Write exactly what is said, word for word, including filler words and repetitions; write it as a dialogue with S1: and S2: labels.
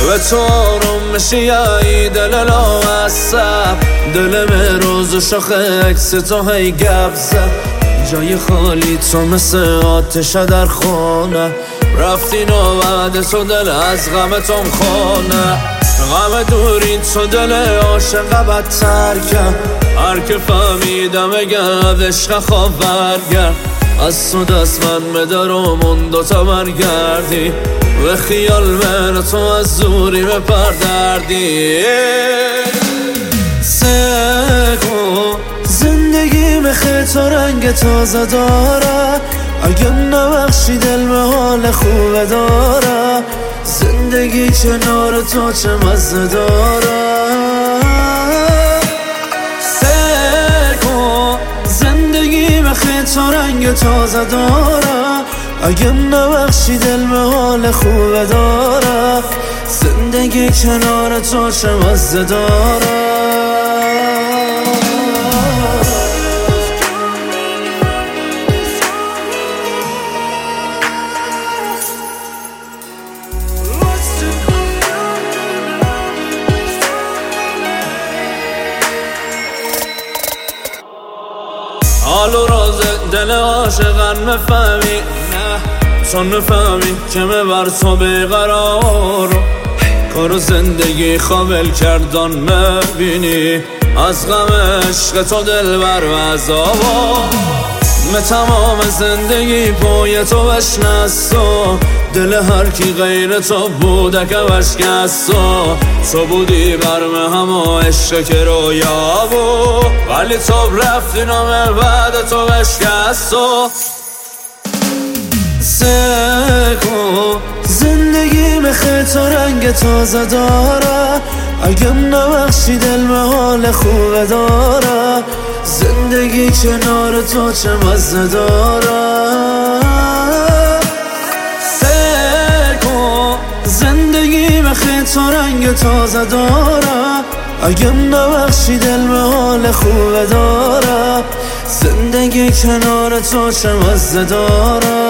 S1: به تو آروم میشی ای دل لاعصب، دلم روز و شاخ عکس تو هی گپ زد. جای خالی تو مثل آتش در خونه، رفتی نوبت تو دل از غم توم خونه. غم دوری تو دل عاشق بدتر کرد، هر که فهمیدم اگه عشق خواب برگرد. از تو دست من بدار و من دوتا برگردی، و خیال من تو از زوری بپردردی. سکو زندگی خیلی تو رنگ تازه داره، اگه نبخشی دل به حال خوبه داره. زندگی کنار تو چه مزه داره. سکو زندگی خیلی تو رنگ تازه داره، اگه نبخشی دل به حال خوبه داره. زندگی کنار تو چه مزه داره. حال و راز دل عاشقان مفهمی، نه چون مفهمی که بر تو بیقرار. کار زندگی خامل کردن مبینی، از غم عشق تو دل بر و عذابا. من تمام زندگی پای تو بشنستو، دل هر کی غیر تو بوده که بشکستو. تو بودی برم همه عشق که رویا بود، ولی تو رفتی نامه بعد تو بشکستو. سکو زندگی خیلی تو رنگ تازه داره، اگه نبخشی دل به حال خوبه داره. زندگی کنار تو چه مزه داره. سکو زندگی خیلی تو رنگ تازه داره، اگه نبخشی دل به حال خوبه داره. زندگی کنار تو چه مزه داره.